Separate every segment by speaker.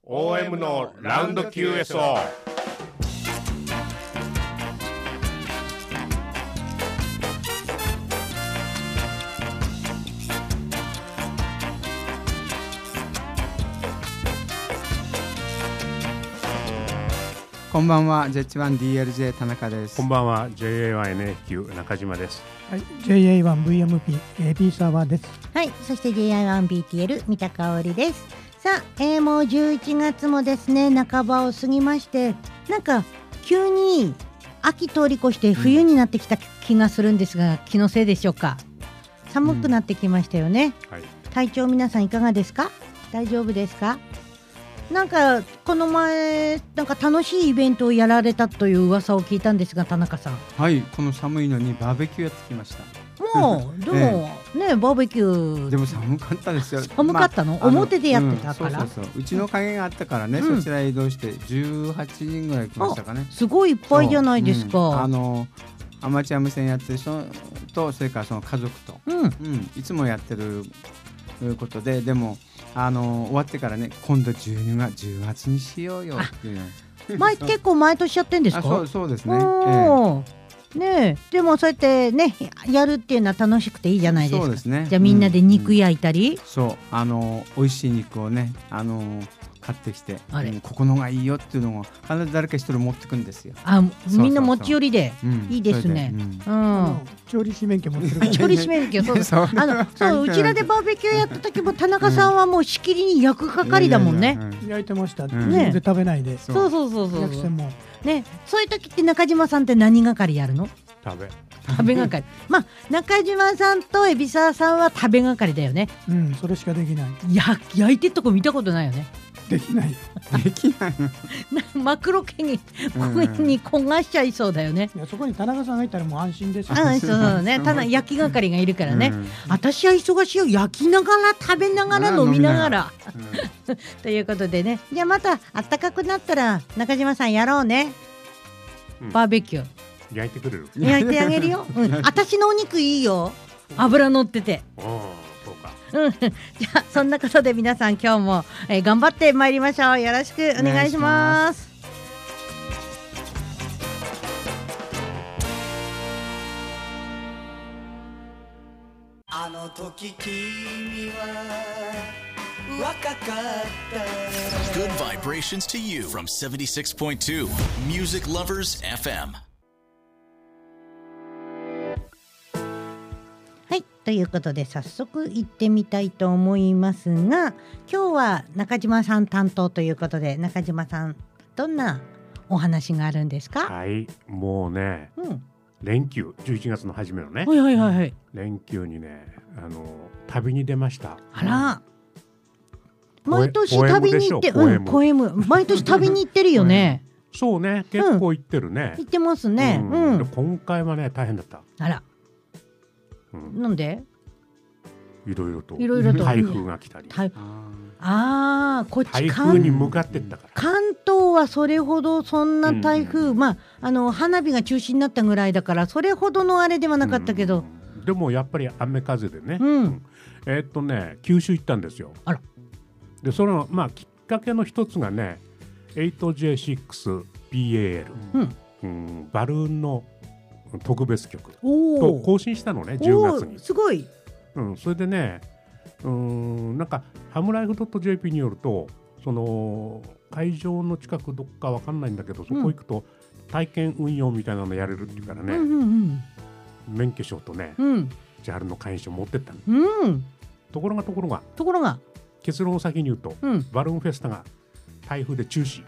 Speaker 1: OM のラウンド QSO。
Speaker 2: こんばんは Z1DLJ 田中です。
Speaker 1: こんばんは JA1NFQ 中島です。
Speaker 3: はい、JA1VMP AB サーバーです。
Speaker 4: はい、そして JI1BTL 三田香織です。さあ、もう11月もですね半ばを過ぎまして、なんか急に秋通り越して冬になってきた気がするんですが、気のせいでしょうか。寒くなってきましたよね、
Speaker 1: はい、
Speaker 4: 体調皆さんいかがですか？大丈夫ですか？なんかこの前なんか楽しいイベントをやられたという噂を聞いたんですが、田中さん。
Speaker 2: はい、この寒いのにバーベキューやってきました。
Speaker 4: もうでも、ねバーベキュー
Speaker 2: でも寒かったですよ。
Speaker 4: 寒かったの、表でやってたから、
Speaker 2: そううちの影があったからね、そちらへ移動して18人ぐらい来ましたかね。
Speaker 4: すごいいっぱいじゃないですか。
Speaker 2: アマチュア無線やってる人と、それからその家族と、いつもやってることで、でも終わってからね、今度10月にしようよっていう
Speaker 4: 結構毎年やってんですか？
Speaker 2: そうですね。
Speaker 4: ねえ、でもそうやってねやるっていうのは楽しくていいじゃないですか。
Speaker 2: そうですね。
Speaker 4: じゃあみんなで肉焼いたり、
Speaker 2: 美味しい肉をね買ってきて、ここのがいいよっていうのを必ず誰か一人持ってくんですよ。
Speaker 4: みんな持ち寄りでいいですね。
Speaker 3: 調理師免許持ってるから。
Speaker 4: 調理師免許そううちらでバーベキューやった時も田中さんはもうしきりに焼く係だもんね。
Speaker 3: 焼いてました。自分で食べないで。
Speaker 4: そう
Speaker 3: 焼き専門
Speaker 4: ね。そういう時って中島さんって何係やるの？
Speaker 1: 食べ
Speaker 4: 係。まあ中島さんと海老沢さんは食べ係だよね。
Speaker 3: それしかできない。
Speaker 4: 焼いてるとこ見たことないよね。
Speaker 3: できない。
Speaker 4: マクロ系に焦がしちゃいそうだよね。
Speaker 3: いや、そこに田中さんがいたらもう安心ですよ。
Speaker 4: そうね。焼き係がいるからね。私は忙しいよ。焼きながら食べながら飲みながらということでね、じゃあまた暖かくなったら中島さんやろうね、バーベキュー
Speaker 1: 焼いてくれる？
Speaker 4: 焼いてあげるよ。私のお肉いいよ、脂乗ってて。じゃあそんなことで皆さん今日も、頑張ってまいりましょう。よろしくお願いします。
Speaker 5: あの時君は若かった。
Speaker 6: Good vibrations to you from 76.2 Music Lovers FM。
Speaker 4: ということで早速行ってみたいと思いますが、今日は中島さん担当ということで、中島さんどんなお話があるんですか？
Speaker 1: はい、もうね、連休11月の初めのね、連休にね旅に出ました。
Speaker 4: あら、毎年旅に行ってポエム毎年旅に行ってるよね。
Speaker 1: そうね、結構行ってるね。
Speaker 4: 行ってますね。
Speaker 1: 今回はね大変だった。
Speaker 4: あら、なんで？
Speaker 1: いろいろと台風が来たり、
Speaker 4: こっち
Speaker 1: 台風に向かってったから。
Speaker 4: 関東はそれほどそんな台風、花火が中止になったぐらいだからそれほどのあれではなかったけど、
Speaker 1: でもやっぱり雨風でね、九州行ったんですよ。
Speaker 4: あら。
Speaker 1: でそのきっかけの一つがね 8J6PAL、バルーンの特別曲と更新したのね、10月に。
Speaker 4: すごい。
Speaker 1: それでね、なんかハムライフ .jp によると、その会場の近くどっかわかんないんだけど、そこ行くと体験運用みたいなのやれるっていうからね、免許証とね、JAL の会員証持ってったの。ところが結論を先に言うと、バルーンフェスタが台風で中止。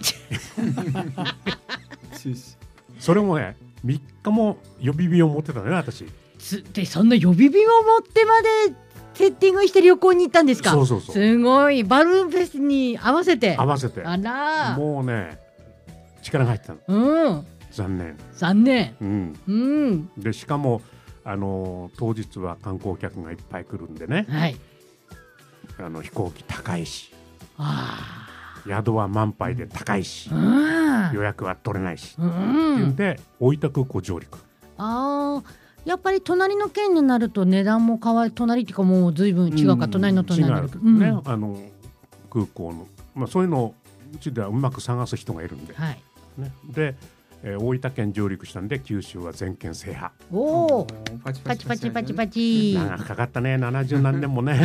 Speaker 1: それもね3日も予備便を持ってたね、私。
Speaker 4: でそんな予備便を持ってまでセッティングして旅行に行ったんですか？
Speaker 1: そう
Speaker 4: すごい。バルーンフェスに合わせて
Speaker 1: あ
Speaker 4: ら、
Speaker 1: もうね力が入ってたの。残念。でしかも当日は観光客がいっぱい来るんでね、飛行機高いし、宿は満杯で高いし、予約は取れないしっていうんで大分空港上陸。
Speaker 4: やっぱり隣の県になると値段も変わる。隣っていうかもう随分違うか、隣の隣になると、
Speaker 1: ね、空港の、そういうのうちではうまく探す人がいるんで、
Speaker 4: はい。
Speaker 1: ね、で、大分県上陸したんで九州は全県制覇。
Speaker 4: おお。
Speaker 2: パチ
Speaker 4: パチパチパチパチ。
Speaker 1: 長くかかったね、70何年もね。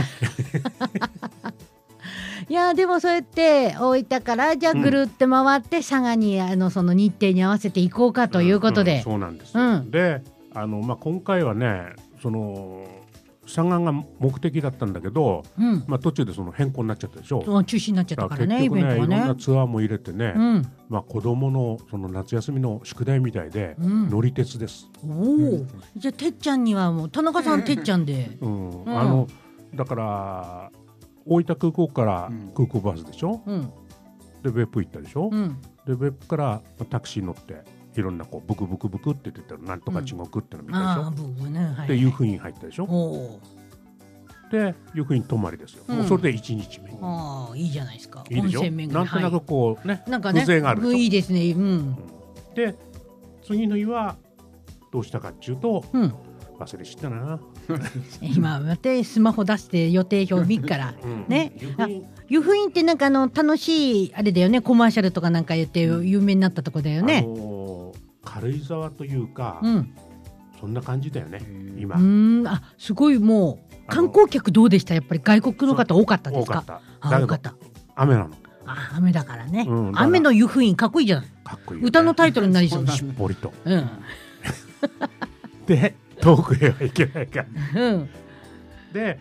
Speaker 4: いやでもそうやって大分からじゃあぐるって回って佐賀にその日程に合わせていこうかということで、
Speaker 1: そうなんですよ。
Speaker 4: うん
Speaker 1: で今回はねその佐賀が目的だったんだけど、
Speaker 4: うん、
Speaker 1: 途中でその変更になっちゃったでしょ。
Speaker 4: 中止になっちゃったからね、イ
Speaker 1: 結局ね
Speaker 4: ベントがね。
Speaker 1: いろんなツアーも入れてね、
Speaker 4: うん、
Speaker 1: 子供のその夏休みの宿題みたいで、
Speaker 4: うん
Speaker 1: 乗り鉄です。
Speaker 4: おお、じゃあてっちゃんにはもう田中さんてっちゃんで、
Speaker 1: だから大分空港から空港バスでしょ、
Speaker 4: うん
Speaker 1: で別府行ったでしょ、
Speaker 4: うん、
Speaker 1: で別府からタクシー乗っていろんなこうブクブクブクって言ってたらなんとか地獄っての見たでしょ、
Speaker 4: ああブーね、はい、
Speaker 1: で湯布院入ったでしょ、
Speaker 4: お
Speaker 1: で湯布院泊まりですよ、
Speaker 4: うん
Speaker 1: もうそれで1日目。
Speaker 4: ああいいじゃないですか。
Speaker 1: いいでしょ、
Speaker 4: 温泉巡り
Speaker 1: なんとなくこうね、
Speaker 4: なんかね
Speaker 1: 風情があるでしょ。
Speaker 4: いいですね。うん。
Speaker 1: で次の日はどうしたかっていうと、
Speaker 4: うん。
Speaker 1: 忘れ知ったな、
Speaker 4: 今またスマホ出して予定表見っから
Speaker 1: うん
Speaker 4: ね。
Speaker 1: 湯布院
Speaker 4: 湯布院ってなんか楽しいあれだよね、コマーシャルとかなんか言って有名になったとこだよね。
Speaker 1: 軽井沢というか、
Speaker 4: うん。
Speaker 1: そんな感じだよね今。
Speaker 4: あすごいもう観光客どうでした？やっぱり外国の方多かったですか？
Speaker 1: 多かった。
Speaker 4: あ
Speaker 1: だけど
Speaker 4: 多かった。
Speaker 1: 雨なの。
Speaker 4: 雨だからね。
Speaker 1: うんだから
Speaker 4: 雨の湯布院かっこいいじゃん。
Speaker 1: かっこいいよね。
Speaker 4: 歌のタイトルになりそうだ。
Speaker 1: しっぽりと。
Speaker 4: うん。
Speaker 1: で遠くへはいけないから。
Speaker 4: うん。
Speaker 1: で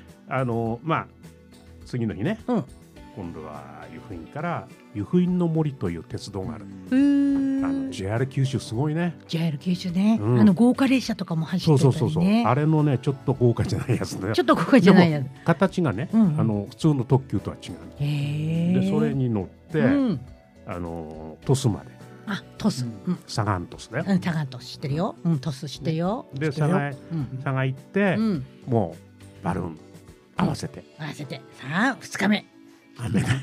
Speaker 1: 次の日ね、
Speaker 4: うん。
Speaker 1: 今度は湯布院から湯布院の森という鉄道がある。JR 九州すごいね。
Speaker 4: JR 九州ね、
Speaker 1: うん
Speaker 4: 豪華列車とかも走ってたりね。
Speaker 1: そうあれのねちょっと豪華じゃないやつね。
Speaker 4: ちょっと豪華じゃないやつ。
Speaker 1: でも形がね、
Speaker 4: うん
Speaker 1: 普通の特急とは違う。
Speaker 4: へえ。
Speaker 1: でそれに乗って、
Speaker 4: うん、
Speaker 1: 鳥栖まで。
Speaker 4: 鳥栖、
Speaker 1: 佐賀の鳥栖だよ。
Speaker 4: 佐賀鳥栖知ってるよ。鳥栖知ってるよ。
Speaker 1: で佐賀行って、もうバルーン合わせて、
Speaker 4: 合わせてさあ2日目
Speaker 1: 雨だよ。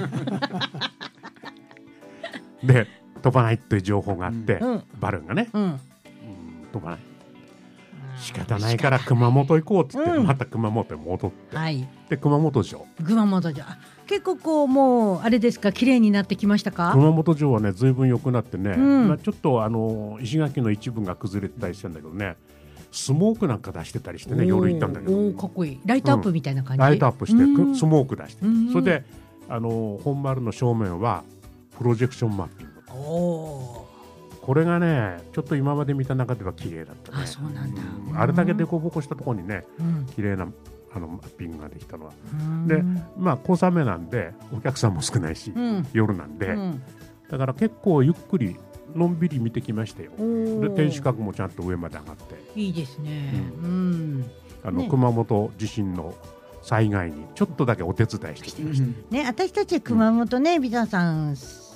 Speaker 1: で飛ばないっていう情報があって、バルーンがね、飛ばない。仕方ないから熊本行こうっつって、また熊本に戻って、で熊本城。
Speaker 4: 結構こうもうあれですか、綺麗になってきましたか？
Speaker 1: 熊本城はねずいぶん良くなってね、ちょっと石垣の一部が崩れてたりしてんだけどね、スモークなんか出してたりしてね、夜行ったんだけど、
Speaker 4: かっこいい。ライトアップみたいな感じ。
Speaker 1: ライトアップしてスモーク出して、それで本丸の正面はプロジェクションマッピング。これがねちょっと今まで見た中では綺麗だったね。
Speaker 4: そうなんだ。
Speaker 1: あれだけ凸凹したところにね、綺麗なマッピングができたのは。で小雨なんでお客さんも少ないし、夜なんで、だから結構ゆっくりのんびり見てきましたよ。で天守閣もちゃんと上まで上がって、
Speaker 4: いいですね。
Speaker 1: 熊本地震の災害にちょっとだけお手伝いしてきました。
Speaker 4: ね、私たち熊本ね、ビザさん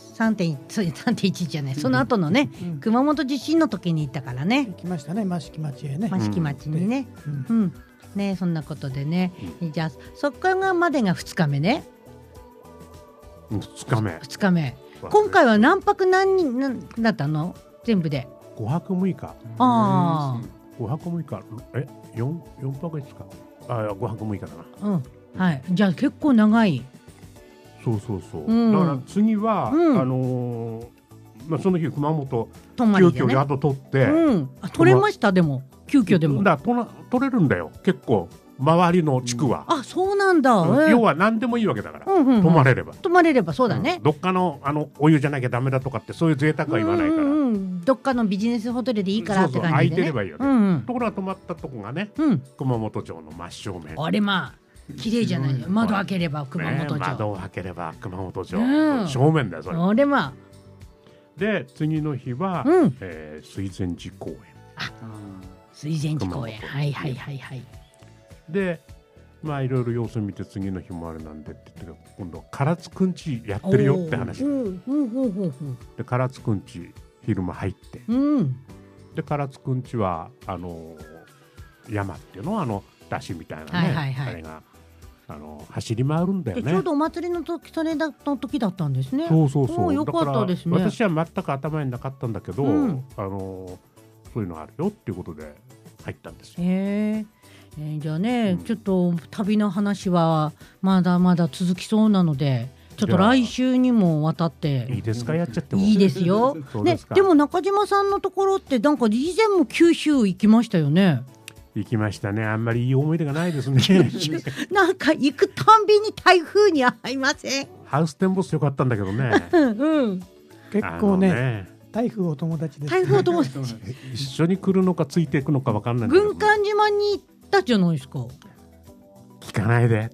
Speaker 4: 3.1じゃない、その後のね、熊本地震の時に行ったからね。
Speaker 3: 行きましたね、益城町へね。
Speaker 4: 益城町にね。ね、そんなことでね。じゃあそこからまでが2日目ね。2日目。今回は何泊何だったの？全部で。
Speaker 1: 5泊6日。
Speaker 4: ああ。
Speaker 1: 5泊6日。4泊5日。5泊6日だな。
Speaker 4: はい。じゃあ結構長い。
Speaker 1: そう。だから次はその日熊本急遽宿取って、
Speaker 4: 取れました。でも急遽でも
Speaker 1: 取れるんだよ結構周りの地区は。
Speaker 4: あ、そうなんだ。
Speaker 1: 要は何でもいいわけだから、泊まれればそうだね。どっかのお湯じゃなきゃダメだとかってそういう贅沢は言わないから、
Speaker 4: どっかのビジネスホテルでいいからって感じでね。
Speaker 1: 空いてればいいよね。ところが泊まったとこがね、熊本城の真正面。
Speaker 4: あれ綺麗じゃないよ。窓開ければ熊本城。
Speaker 1: 窓を開ければ熊本城正面だよそれ。
Speaker 4: あれ
Speaker 1: で次の日は水前寺公園。
Speaker 4: 水前寺公園。はい。
Speaker 1: でいろいろ様子見て次の日もあれなんでって言って今度唐津くんちやってるよって話で、唐津くんち昼間入って、で唐津くんちは山っていうの出汁みたいなね、あれが走り回るんだよね。
Speaker 4: ちょうどお祭りの時それの時だったんですね。
Speaker 1: そう
Speaker 4: よかったですね。
Speaker 1: 私は全く頭になかったんだけど、そういうのあるよっていうことで入ったんですよ。じ
Speaker 4: ゃあね、ちょっと旅の話はまだまだ続きそうなので、 ちょっと来週にも渡って
Speaker 1: いいですか、やっちゃっても。
Speaker 4: いいですよね。でも中島さんのところってなんか以前も九州行きましたよね。
Speaker 1: 行きましたね。あんまりいい思い出がないですね。
Speaker 4: なんか行くたんびに台風に遭いません？
Speaker 1: ハウステンボスよかったんだけどね。
Speaker 3: 結構ね、台風お友達です。
Speaker 4: 台風お友達
Speaker 1: 一緒に来るのかついていくのか分かんないんだけど、
Speaker 4: 軍艦島に行ったじゃないですか。
Speaker 1: 聞かないで。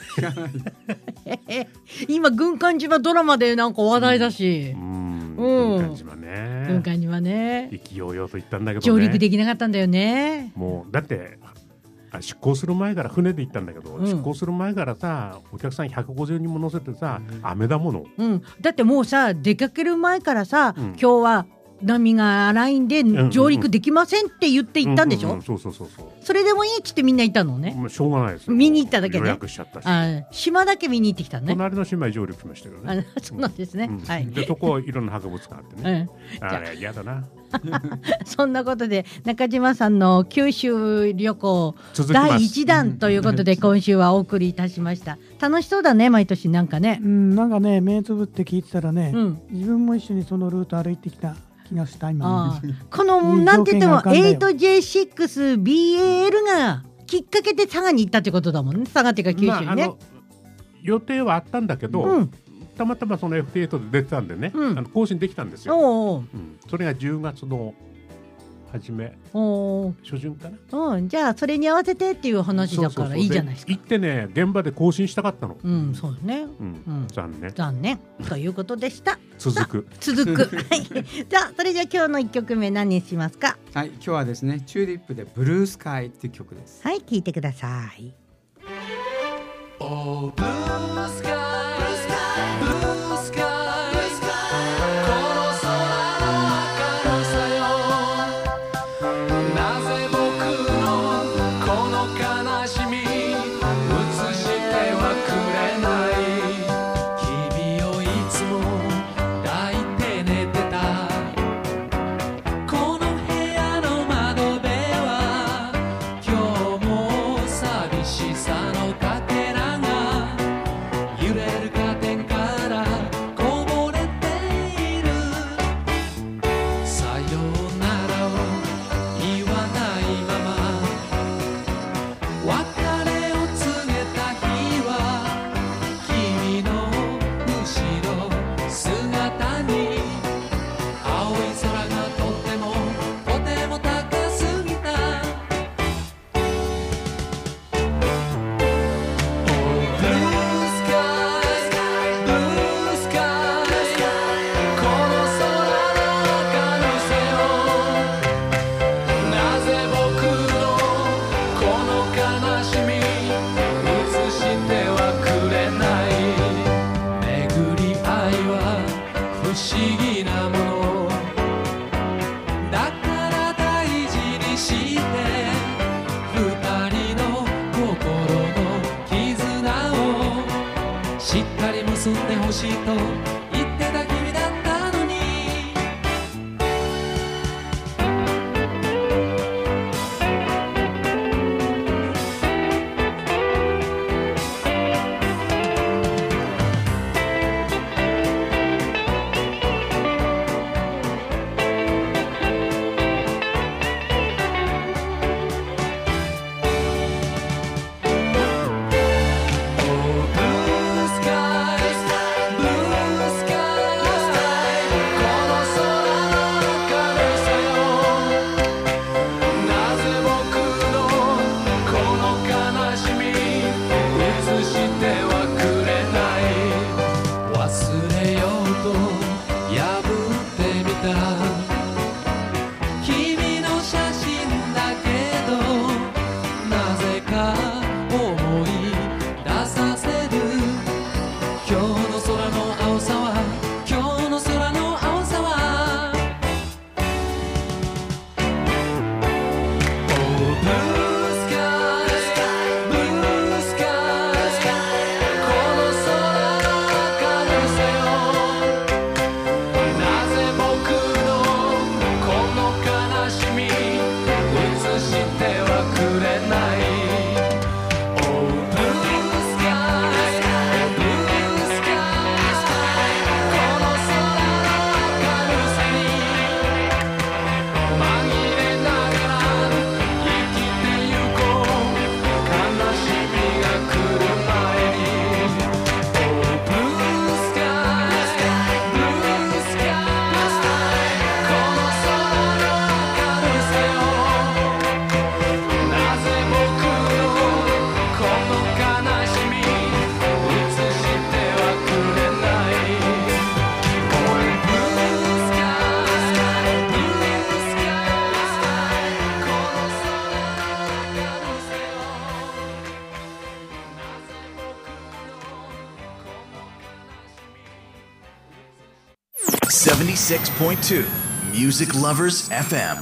Speaker 4: 今軍艦島ドラマでなんか話題だし、
Speaker 1: 軍艦島ね、
Speaker 4: 軍艦島ね、
Speaker 1: 意気揚々と言ったんだけどね、
Speaker 4: 上陸できなかったんだよね。
Speaker 1: もうだって出港する前から船で行ったんだけど、出港する前からさ、お客さん150人も乗せてさ、雨だもの、
Speaker 4: だってもうさ、出かける前からさ、今日は波が荒いんで上陸できませんって言って行ったんでしょ。それでもいいっつってみんな行ったのね。
Speaker 1: しょうがないですよ、
Speaker 4: 見に行っただけで、
Speaker 1: 予約しちゃったし、
Speaker 4: 島だけ見に行ってきたね。
Speaker 1: 隣の島へ上陸しましたけどね。
Speaker 4: そうなんですね、
Speaker 1: でそこいろんな博物館あってね、あれ嫌だな。
Speaker 4: そんなことで中島さんの九州旅行第1弾ということで今週はお送りいたしました。楽しそうだね、毎年なんかね。
Speaker 3: なんかね、目つぶって聞いてたらね、自分も一緒にそのルート歩いてきた気がした今。
Speaker 4: このなんて言っても 8J6BAL がきっかけで佐賀に行ったってことだもんね。佐賀っていうか九州にね、
Speaker 1: 予定はあったんだけど、たまたまその F8 で出てたんでね、更新できたんですよ。それが10月の初め初旬かな。
Speaker 4: じゃあそれに合わせてっていう話だからいいじゃないですか。
Speaker 1: 行ってね、現場で更新したかったの。
Speaker 4: そうね、残念ということでした。
Speaker 1: 続く
Speaker 4: じゃあそれじゃあ今日の1曲目何にしますか？
Speaker 2: はい、今日はですね、チューリップでブルースカイっていう曲です。
Speaker 4: はい、聴いてください。
Speaker 5: Oh, blue sky, blue sky, この空の明るさよ、なぜ僕のこの悲しみ映してはくれない。君をいつも抱いて寝てたこの部屋の窓辺は、今日も寂しさのかけら揺れるカーテンからこぼれている。さよならを言わないまま別れを告げた日は、君の後ろ姿に青い空がとても高すぎた。しっかり結んでほしいと言ってた君だったのに。な
Speaker 6: 76.2 Music Lovers FM。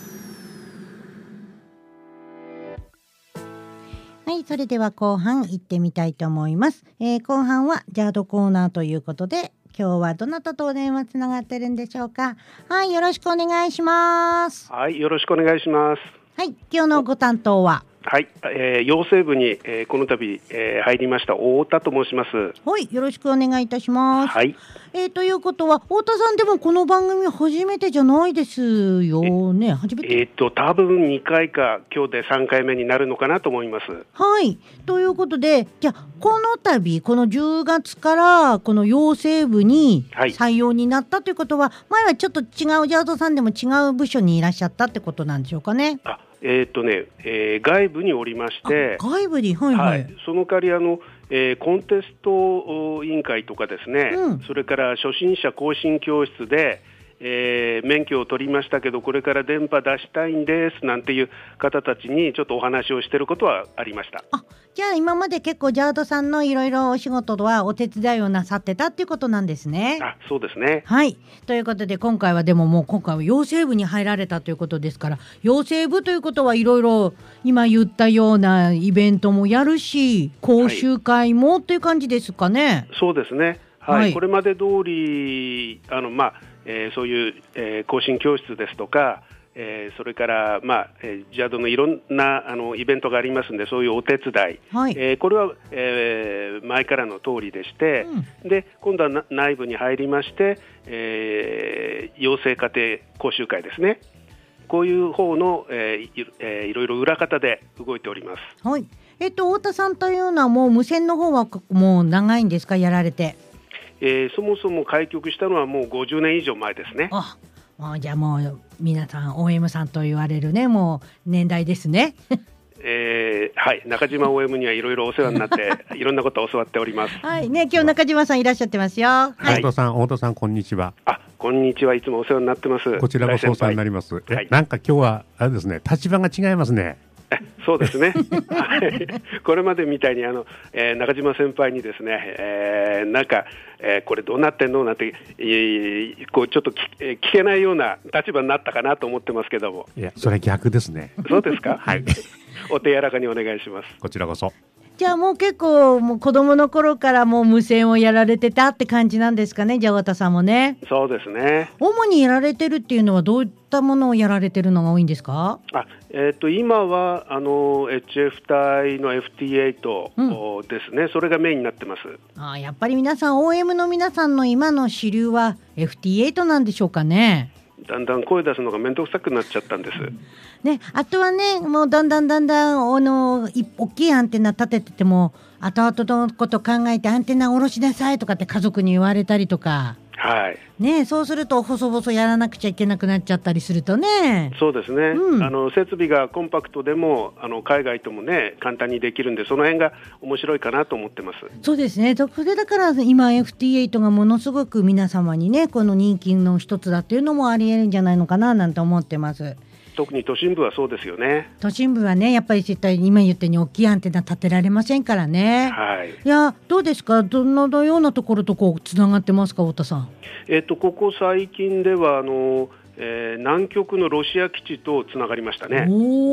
Speaker 4: はい、それでは後半行ってみたいと思います。後半はジャードコーナーということで、今日はどなたとお電話つながってるんでしょうか。はい、よろしくお願いします。
Speaker 7: はい、よろしくお願いします。
Speaker 4: はい、今日のご担当は。
Speaker 7: はい、養成部に、この度、入りました太田と申します。
Speaker 4: はい、よろしくお願いいたします。
Speaker 7: はい。
Speaker 4: ということは太田さんでもこの番組初めてじゃないですよね。初めて。
Speaker 7: 多分2回か今日で3回目になるのかなと思います。
Speaker 4: はい。ということで、じゃあこの度この10月からこの養成部に採用になったということは、前はちょっと違うジャードさんでも違う部署にいらっしゃったってことなんでしょうかね。
Speaker 7: 外部におりまして、
Speaker 4: 外部に、はいはい、
Speaker 7: その代わりコンテスト委員会とかですね、それから初心者更新教室で、免許を取りましたけどこれから電波出したいんですなんていう方たちにちょっとお話をしていることはありました。
Speaker 4: じゃあ今まで結構ジャードさんのいろいろお仕事はお手伝いをなさってたっていうことなんですね。
Speaker 7: そうですね。
Speaker 4: はい、ということで今回は養成部に入られたということですから、養成部ということはいろいろ今言ったようなイベントもやるし講習会もという感じですかね。
Speaker 7: そうですね、はい、これまで通りそういう、更新教室ですとか、それから、ジャードのいろんなイベントがありますのでそういうお手伝い、これは、前からの通りでして、で今度は内部に入りまして、養成家庭講習会ですね、こういう方の、いろいろ裏方で動いております。
Speaker 4: はい。太田さんというのはもう無線の方はもう長いんですか、やられて。
Speaker 7: そもそも開局したのはもう50年以上前ですね。
Speaker 4: じゃあもう皆さん OM さんと言われるね、もう年代ですね。
Speaker 7: はい、中島 OM にはいろいろお世話になっていろんなことを教わっております。
Speaker 4: はいね、今日中島さんいらっしゃってますよ。
Speaker 1: 太田さんこんにちは。
Speaker 7: こんにちは、いつもお世話になってます。
Speaker 1: こちらこそお世話になります。なんか今日はあれですね、立場が違いますね。
Speaker 7: そうですねこれまでみたいに中島先輩にですね、これどうなってんのなんて、こうちょっと聞けないような立場になったかなと思ってますけども。
Speaker 1: いや、それ逆ですね。
Speaker 7: そうですか。
Speaker 1: はい
Speaker 7: お手柔らかにお願いします。
Speaker 1: こちらこそ。
Speaker 4: じゃあもう結構もう子供の頃からもう無線をやられてたって感じなんですかね、じゃあ太田さんもね。
Speaker 7: そうですね。
Speaker 4: 主にやられてるっていうのはどういったものをやられてるのが多いんですか。
Speaker 7: 今はHF 帯の FT8 ですね、それがメインになってます。
Speaker 4: やっぱり皆さん OM の皆さんの今の主流は FT8 なんでしょうかね。
Speaker 7: だんだん声出すのが面倒くさくなっちゃったんです。
Speaker 4: ね、あとはね、もうだんだん大きいアンテナ立ててても後々のこと考えてアンテナ下ろしなさいとかって家族に言われたりとか、ね、そうすると細々やらなくちゃいけなくなっちゃったりするとね。
Speaker 7: そうですね、設備がコンパクトでも海外ともね簡単にできるんで、その辺が面白いかなと思ってます。
Speaker 4: そうですね。それだから今 FT8 がものすごく皆様にねこの人気の一つだっていうのもありえるんじゃないのかななんて思ってます。
Speaker 7: 特に都心部はそうですよね。
Speaker 4: 都心部はねやっぱり絶対今言ったように大きいアンテナ立てられませんからね。いや、どうですか、どのようなところとこうつながってますか、太田さん。
Speaker 7: ここ最近では南極のロシア基地とつながりましたね。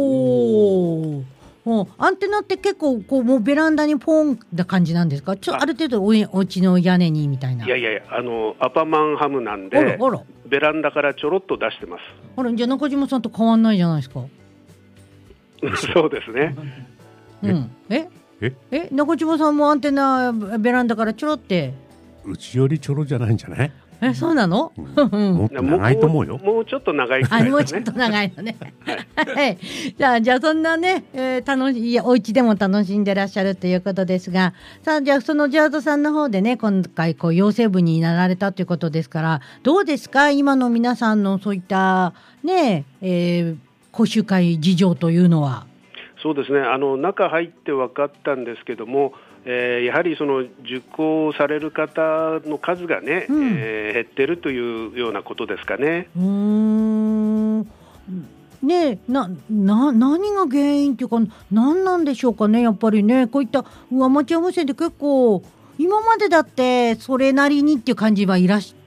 Speaker 4: アンテナって結構こうもうベランダにポンな感じなんですか。ある程度お家の屋根にみたいな。
Speaker 7: いやアパマンハムなんでベランダからちょろっと出してます。
Speaker 4: じゃあ中島さんと変わんないじゃないですか。
Speaker 7: そうですね。
Speaker 4: 中島さんもアンテナベランダからちょろって。
Speaker 1: うちよりちょろじゃないんじゃない。
Speaker 4: そうなの？
Speaker 1: もっと長いと思うよ。
Speaker 7: もうちょっと長いくらいですね。
Speaker 4: もうちょっと長いのね。じゃあそんなね、楽しいお家でも楽しんでらっしゃるということですが、さあじゃあそのジャードさんの方でね今回こう養成部になられたということですから、どうですか今の皆さんのそういったね、講習会事情というのは。
Speaker 7: そうですね、中入って分かったんですけども、やはりその受講される方の数がね、減ってるというようなことですかね。
Speaker 4: ね、何が原因というか何なんでしょうかね。やっぱりねこういったアマチュア無線で結構今までだってそれなりにっていう感じはいらっしゃ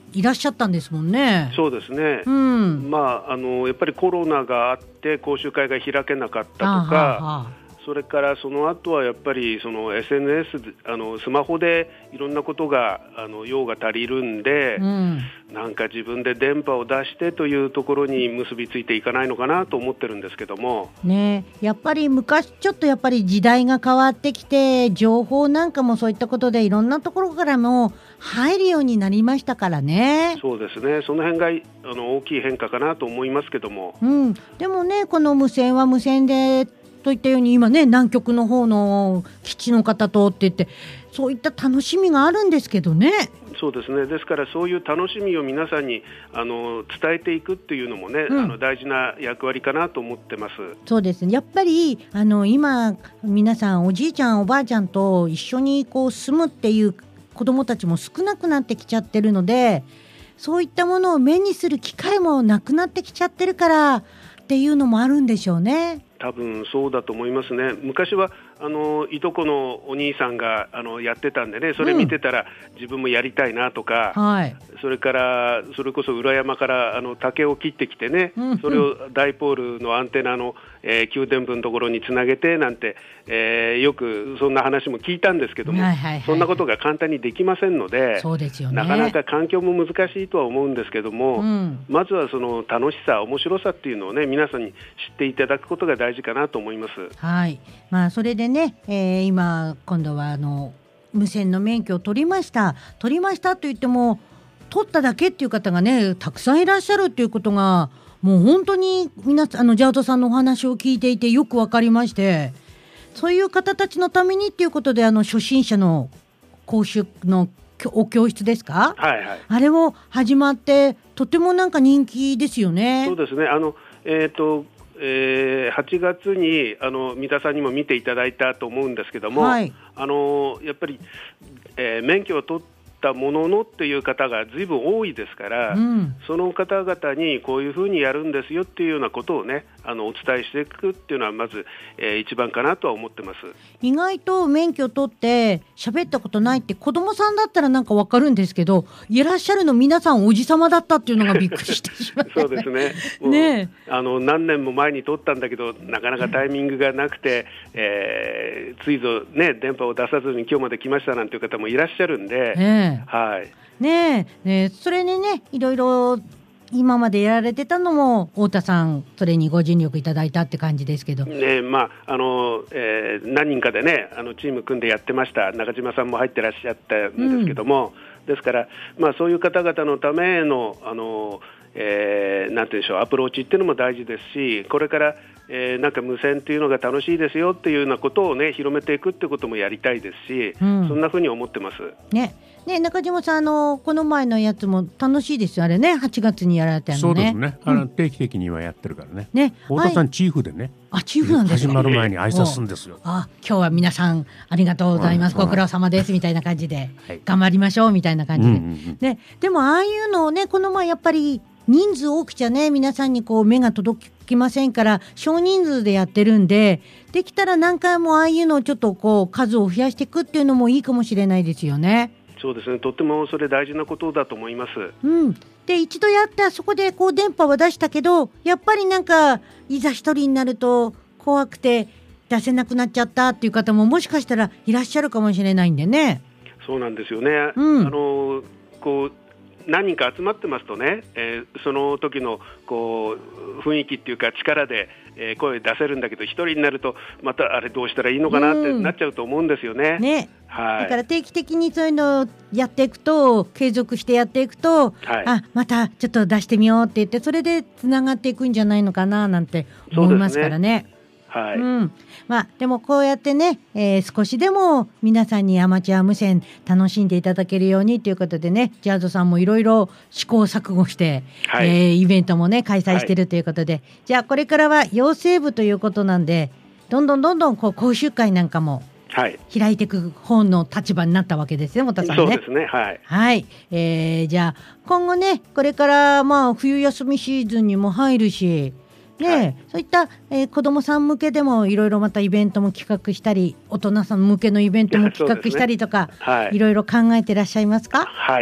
Speaker 4: いらっしゃったんですもんね。
Speaker 7: そうですね、まあ、やっぱりコロナがあって講習会が開けなかったとか、それからその後はやっぱりその SNS スマホでいろんなことが用が足りるんで、なんか自分で電波を出してというところに結びついていかないのかなと思ってるんですけども
Speaker 4: ね。やっぱり昔ちょっとやっぱり時代が変わってきて情報なんかもそういったことでいろんなところからも入るようになりましたからね。
Speaker 7: そうですね、その辺が大きい変化かなと思いますけども、
Speaker 4: でもね、この無線は無線でといったように今ね、南極の方の基地の方とって言ってそういった楽しみがあるんですけどね。
Speaker 7: そうですね、ですからそういう楽しみを皆さんに伝えていくっていうのもね、大事な役割かなと思ってます。
Speaker 4: そうですね、やっぱり今皆さんおじいちゃんおばあちゃんと一緒にこう住むっていう子どもたちも少なくなってきちゃってるので、そういったものを目にする機会もなくなってきちゃってるからっていうのもあるんでしょうね。
Speaker 7: 多分そうだと思いますね。昔はいとこのお兄さんがやってたんでね、それ見てたら自分もやりたいなとか、それからそれこそ裏山から竹を切ってきてね、それをダイポールのアンテナの、給電部のところにつなげてなんて、よくそんな話も聞いたんですけども、そんなことが簡単にできませんので、
Speaker 4: そうですよね、
Speaker 7: なかなか環境も難しいとは思うんですけども、まずはその楽しさ面白さっていうのをね、皆さんに知っていただくことが大事かなと思います。
Speaker 4: それでね、今度は無線の免許を取りましたと言っても取っただけっていう方がねたくさんいらっしゃるっていうことがもう本当に皆さんジャードさんのお話を聞いていてよく分かりまして、そういう方たちのためにっていうことで初心者の講習のお教室ですか、あれを始まってとてもなんか人気ですよね。
Speaker 7: そうですね、8月に三田さんにも見ていただいたと思うんですけども、やっぱり、免許を取ったもののっていう方がずいぶん多いですから、その方々にこういうふうにやるんですよっていうようなことをねお伝えしていくっていうのはまず、一番かなとは思ってます。
Speaker 4: 意外と免許を取って喋ったことないって子供さんだったらなんかわかるんですけど、いらっしゃるの皆さんおじさまだったっていうのがびっくりしてしまった
Speaker 7: そうですね、ね何年も前に取ったんだけどなかなかタイミングがなくて、ついぞ、ね、電波を出さずに今日まで来ましたなんていう方もいらっしゃるんで、
Speaker 4: それにねいろいろ今までやられてたのも太田さんそれにご尽力いただいたって感じですけど、
Speaker 7: 何人かでねチーム組んでやってました。中島さんも入ってらっしゃったんですけども、ですから、そういう方々のためのなんていうんでしょう、アプローチっていうのも大事ですし、これからなんか無線っていうのが楽しいですよっていうようなことをね広めていくってこともやりたいですし、そんなふうに思ってます。
Speaker 4: 中島さんこの前のやつも楽しいですよあれね、8月にやられたのね。
Speaker 1: そうですね、定期的にはやってるからね。太田さんチーフでね、
Speaker 4: チーフなんですね。
Speaker 1: 始まる前に挨拶するんですよ。
Speaker 4: 今日は皆さんありがとうございます、ご苦労様ですみたいな感じで、頑張りましょうみたいな感じで、でもああいうのをねこの前やっぱり人数多くちゃね皆さんにこう目が届きませんから少人数でやってるんで、できたら何回もああいうのをちょっとこう数を増やしていくっていうのもいいかもしれないですよね。
Speaker 7: そうですね、とってもそれ大事なことだと思います。
Speaker 4: で一度やってあそこでこう電波は出したけどやっぱりなんかいざ一人になると怖くて出せなくなっちゃったっていう方ももしかしたらいらっしゃるかもしれないんでね。
Speaker 7: そうなんですよね、こう何人か集まってますとね、その時のこう雰囲気っていうか力で、声出せるんだけど一人になるとまたあれどうしたらいいのかなってなっちゃうと思うんですよね。だから定期的にそういうのをやっていくと継続してやっていくと、またちょっと出してみようって言ってそれでつながっていくんじゃないのかななんて思いますからね。でもこうやってね、少しでも皆さんにアマチュア無線楽しんでいただけるようにということでね、ジャードさんもいろいろ試行錯誤して、イベントもね開催しているということで、じゃあこれからは養成部ということなんでどんどんこう講習会なんかも開いていく方の立場になったわけですよ、太田さんね。 そうですね、
Speaker 4: じゃあ今後ねこれから冬休みシーズンにも入るしそういった、子どもさん向けでもいろいろまたイベントも企画したり大人さん向けのイベントも企画したりとか、いろいろ考えていらっしゃいますか？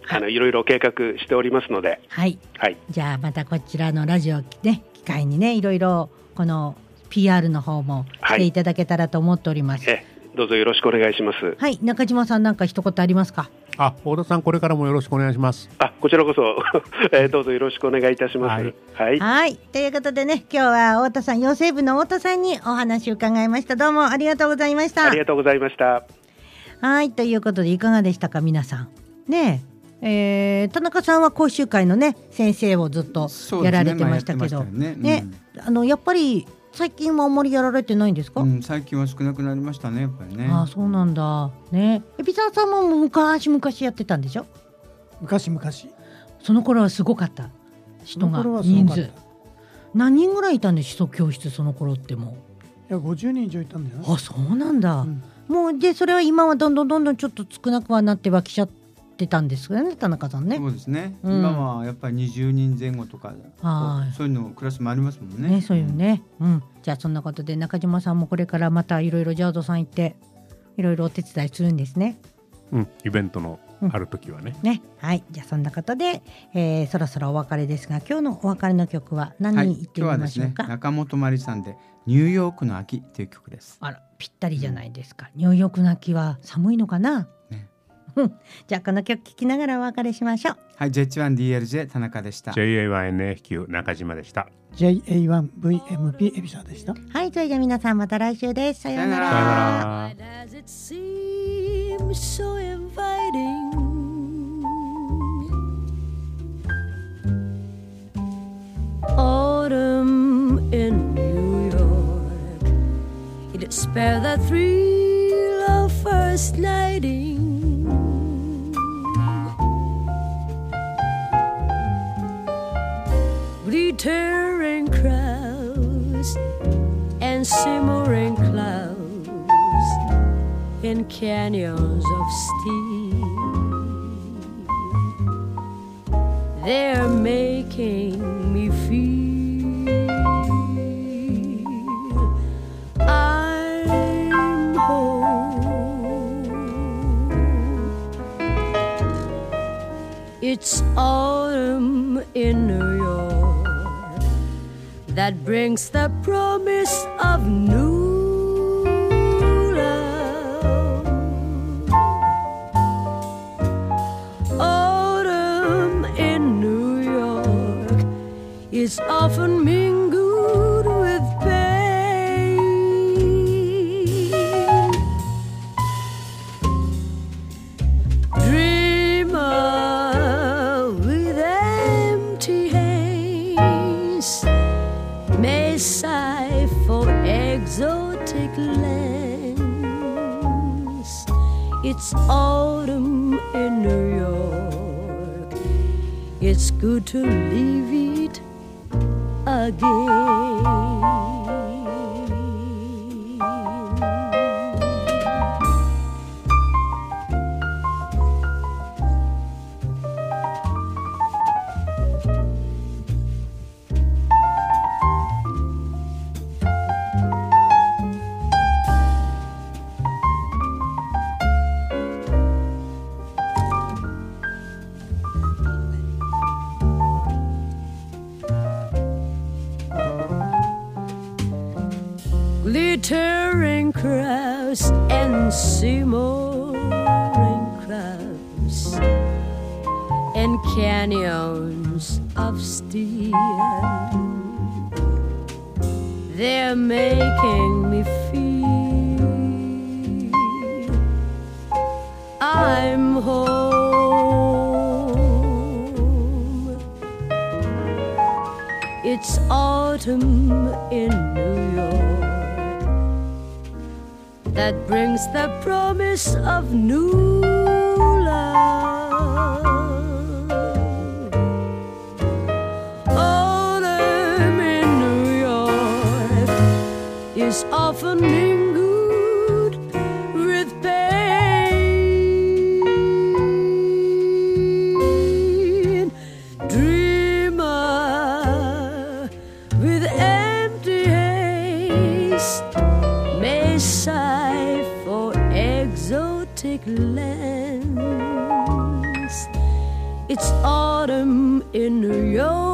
Speaker 7: いろいろ計画しておりますので、
Speaker 4: はい、
Speaker 7: はい、
Speaker 4: じゃあまたこちらのラジオね機会にねいろいろこの PR の方もしていただけたらと思っております。
Speaker 7: どうぞよろしくお願いします。
Speaker 4: はい、中島さんなんか一言ありますか？
Speaker 1: 大田さんこれからもよろしくお願いします。
Speaker 7: こちらこそどうぞよろしくお願いいたします。はい、
Speaker 4: はい、ということでね今日は太田さん養成部の太田さんにお話を伺いました。どうもありがとうございました。
Speaker 7: ありがとうございました。
Speaker 4: はい、ということでいかがでしたか皆さんね。田中さんは講習会のね先生をずっとやられてましたけどやっぱり最近はあんまりやられてないんですか？
Speaker 2: 最近は少なくなりましたねやっぱりね。
Speaker 4: そうなんだね。海老沢さんも昔やってたんでしょ？
Speaker 3: 昔
Speaker 4: その頃はすごかった人が人数何人ぐらいいたんで基礎教室その頃っても
Speaker 3: う50人以上いたんだよ。
Speaker 4: そうなんだ、もうでそれは今はどんどんちょっと少なくはなってはきちゃってたんですよね田中さんね。
Speaker 2: そうですね、今はやっぱり20人前後とかそういうのクラスもありますもんね。
Speaker 4: そういうね、じゃあそんなことで中島さんもこれからまたいろいろジャードさん行っていろいろお手伝いするんですね。
Speaker 1: イベントのある時はね、
Speaker 4: はい、じゃあそんなことで、そろそろお別れですが今日のお別れの曲は何に言ってみましょうか？
Speaker 2: 今日はですね中本まりさんでニューヨークの秋という曲です。
Speaker 4: あらぴったりじゃないですか、ニューヨークの秋は寒いのかな、じゃあこの曲聴きながらお別れしましょう。
Speaker 2: はい、J1DLJ 田中でした。
Speaker 1: JA1NFQ 中島でした。
Speaker 3: JA1VMP 海老沢でした。
Speaker 4: はい、それじゃあ皆さんまた来週です。さようなら。
Speaker 1: さようなら。
Speaker 5: So inviting, autumn in New York, it'd spare the thrill of first nighting. Glittering crowds and simmering clouds in canyons of steel, they're making me feel I'm home. It's autumn in New York that brings the promise of new is often mingled with pain. Dreamer with empty hands may sigh for exotic lands. It's autumn in New York. It's good to leave it again. Glittering crowds and simmering clouds and canyons of steel, they're making me feel I'm home. It's autumn in New York that brings the promise of new love. Autumn in New York is often mingled with pain. Dreamer with empty haste may sigh for exotic land.
Speaker 8: It's autumn in New York.